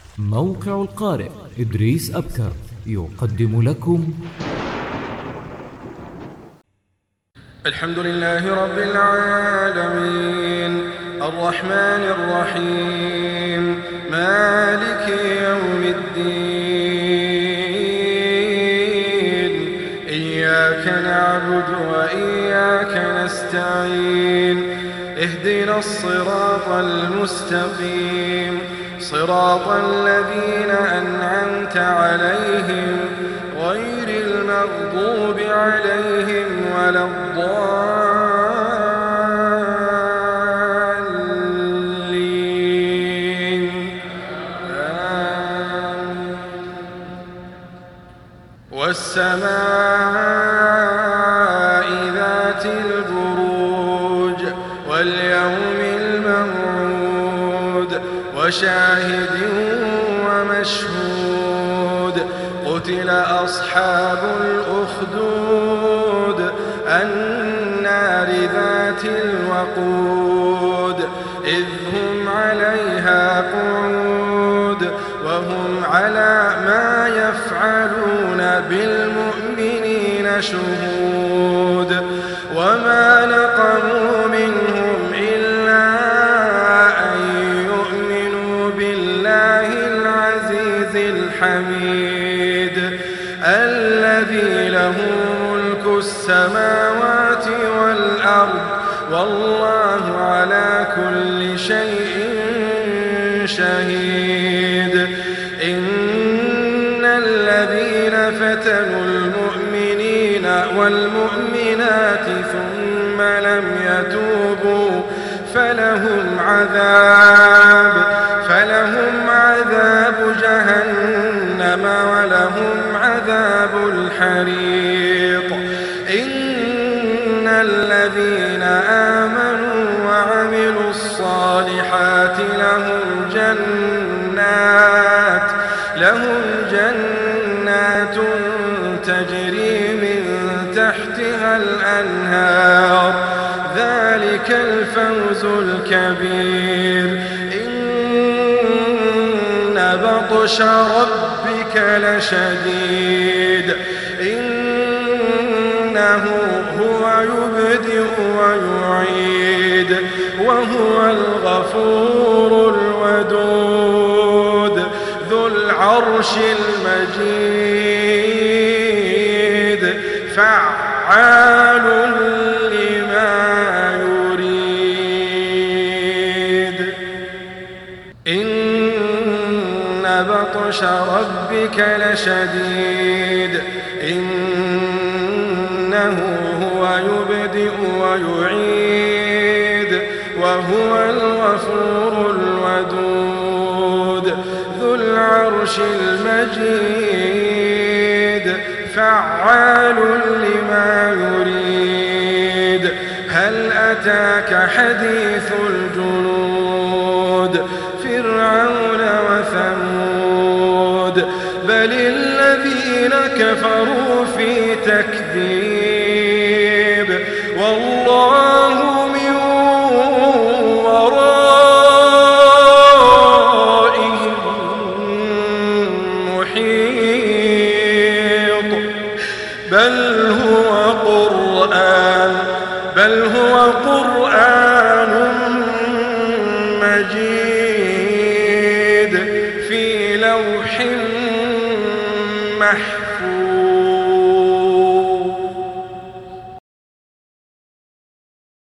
موقع القارئ إدريس أبكر يقدم لكم الحمد لله رب العالمين الرحمن الرحيم مالك يوم الدين إياك نعبد وإياك نستعين اهدنا الصراط المستقيم صراط الذين أنعمت عليهم غير المغضوب عليهم ولا الضالين والسماء ذات البروج واليوم الموعود وشاهد ومشهود قتل أصحاب الأخدود النار ذات الوقود إذ هم عليها قعود وهم على ما يفعلون بالمؤمنين شهود وما نقموا منهم إلا أن يؤمنوا بالله العزيز الحميد الذي له ملك السماوات والأرض والله على كل شيء شهيد إن الذين فتنوا المؤمنين والمؤمنات ثم لم يتوبوا فلهم عذاب جهنم ولهم عذاب الحريق إن الذين آمنوا وعملوا الصالحات لهم جنات تجري من تحتها الأنهار ذلك الفوز الكبير إن بطش ربك لشديد إنه هو يبدئ ويعيد وهو الغفور الودود ذو العرش المجيد فعال لما يريد إن بطش ربك لشديد إنه هو يبدئ ويعيد وهو الغفور الودود ذو العرش المجيد فعال لما يريد هل أتاك حديث الجنود فرعون وثمود بل الذين كفروا في تكذيب والله من ورائهم محيط بل هو قرآن مجيد في لوح محفوظ